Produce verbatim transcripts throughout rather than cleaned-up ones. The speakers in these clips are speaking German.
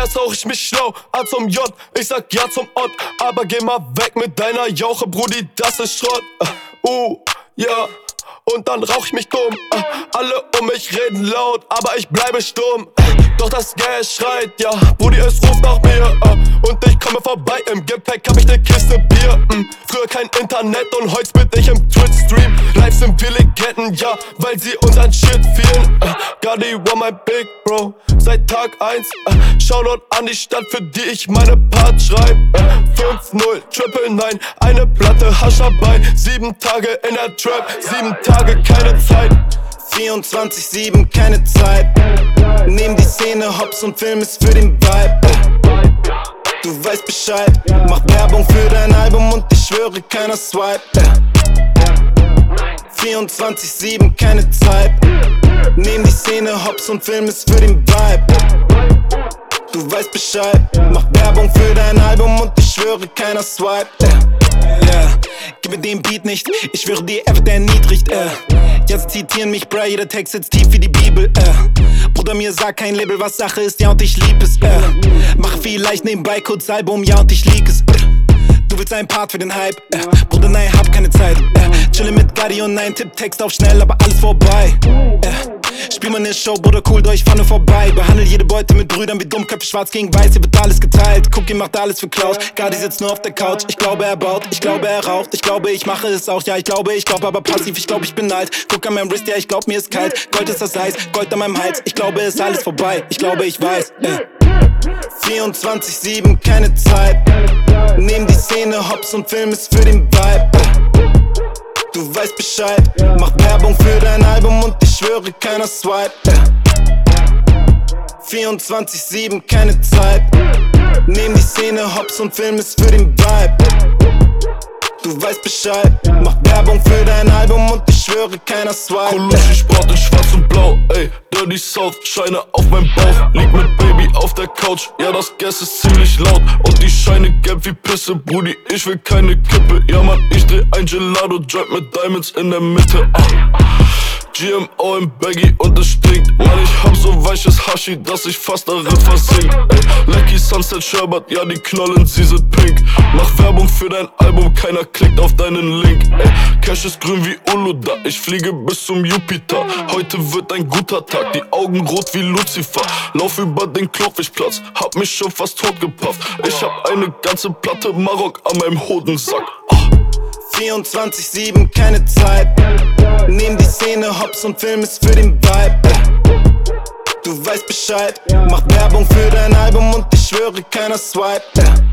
jetzt rauch ich mich schlau, A zum J, ich sag ja zum Ott. Aber geh mal weg mit deiner Jauche, Brudi, das ist Schrott. Uh, ja, und dann rauch ich mich dumm. Alle um mich reden laut, aber ich bleibe stumm. Doch das Geld schreit, ja, Brudi, es ruft nach mir. Und ich komme vorbei, im Gepäck hab ich ne Kiste Bier. Früher kein Internet und heute bin ich im Twitch-Stream. Live sind wir Legenden, ja, weil sie uns an Shit fehlen. Gotti war mein Big Bro, seit Tag eins. Shoutout an die Stadt, für die ich meine Part schreib. fünf null, Triple Nine, eine Platte Hasch dabei. Sieben Tage in der Trap, sieben Tage keine Zeit. vierundzwanzig sieben, keine Zeit. Nehm die Szene hops und film es für den Vibe. Du weißt Bescheid, mach Werbung für dein Album und ich schwöre, keiner swipe. vierundzwanzig sieben, keine Zeit. Nehm die Szene hops und film es für den Vibe. Du weißt Bescheid, mach Werbung für dein Album und ich schwöre, keiner swipe. Yeah. Gib mir den Beat nicht, ich schwöre dir, er wird erniedrigt. Äh. Jetzt zitieren mich, bruh, jeder Text sitzt tief wie die Bibel. Äh. Bruder, mir sag kein Label, was Sache ist, ja, und ich lieb es. Äh. Mach vielleicht nebenbei kurz Album, ja, und ich leak es. Äh. Du willst einen Part für den Hype, äh. Bruder, nein, hab keine Zeit. Äh. Chille mit Gotti und nein, tipp Text auf schnell, aber alles vorbei. Äh. Spiel mal ne Show, Bruder, cool, doch ich fahre nur vorbei. Behandle jede Beute mit Brüdern wie Dummköpfe, schwarz gegen weiß, hier wird alles geteilt. Cookie macht alles für Klaus, Gotti sitzt nur auf der Couch. Ich glaube, er baut, ich glaube, er raucht, ich glaube, ich mache es auch. Ja, ich glaube, ich glaube, aber passiv, ich glaube, ich bin alt. Guck an meinem Wrist, ja, ich glaub, mir ist kalt. Gold ist das Eis, Gold an meinem Hals. Ich glaube, es ist alles vorbei, ich glaube, ich weiß. Ey. vierundzwanzig sieben, keine Zeit. Nehm die Szene hops und film es für den Vibe. Du weißt Bescheid, mach Werbung für dein Album und ich schwöre, keiner swipe. vierundzwanzig sieben, keine Zeit. Nehm die Szene hops und film es für den Vibe. Du weißt Bescheid, mach Werbung für dein Album und ich schwöre, keiner swipe. Colucci Sport in schwarz und blau, ey, Dirty South, Scheine auf meinem Bauch. Lieg mit Baby auf der Couch, ja, das Gas ist ziemlich laut. Und die Scheine gelb wie Pisse, Brudi, ich will keine Kippe. Ja, Mann, ich dreh ein Gelato, Joint mit Diamonds in der Mitte. ah. G M O im Baggy und es stinkt. Mann, ich hab so weiches Hashi, dass ich fast darin versink. Ey, Lucky Sunset Sherbert, ja, die Knollen, sie sind pink. Mach Werbung für dein Album, keiner klickt auf deinen Link. Ey, Cash ist grün wie Uluda, ich fliege bis zum Jupiter. Heute wird ein guter Tag, die Augen rot wie Lucifer. Lauf über den Klopfischplatz, hab mich schon fast totgepafft. Ich hab eine ganze Platte Marok an meinem Hodensack. ah. vierundzwanzig sieben, keine Zeit. Nehm die Szene hops und film es für den Vibe. Du weißt Bescheid, mach Werbung für dein Album und ich schwöre, keiner swipe.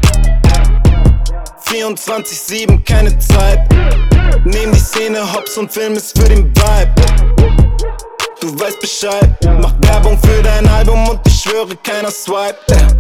vierundzwanzig sieben, keine Zeit. Nehm die Szene hops und film es für den Vibe. Du weißt Bescheid, mach Werbung für dein Album und ich schwöre, keiner swipe.